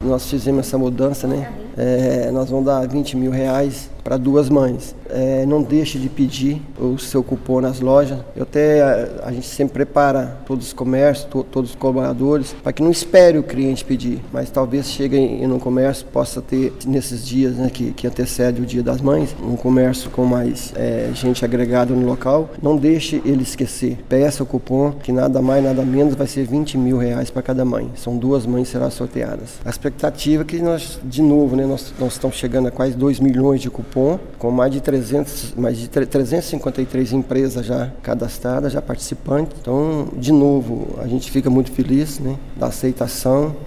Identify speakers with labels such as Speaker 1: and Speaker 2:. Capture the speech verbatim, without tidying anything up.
Speaker 1: nós fizemos essa mudança, né? É, nós vamos dar vinte mil reais para duas mães. É, não deixe de pedir o seu cupom nas lojas. Eu até, a, a gente sempre prepara todos os comércios, to, todos os colaboradores, para que não espere o cliente pedir, mas talvez chegue em, em um comércio, possa ter nesses dias, né, que, que antecede o Dia das Mães, um comércio com mais é, gente agregada no local. Não deixe ele esquecer. Peça o cupom, que nada mais, nada menos, vai ser vinte mil reais para cada mãe. São duas mães que serão sorteadas. A expectativa é que nós, de novo, né, nós, nós estamos chegando a quase dois milhões de cupom, com mais de trezentos, mais de trezentas e cinquenta e três empresas já cadastradas, já participantes. Então, de novo, a gente fica muito feliz, né, da aceitação.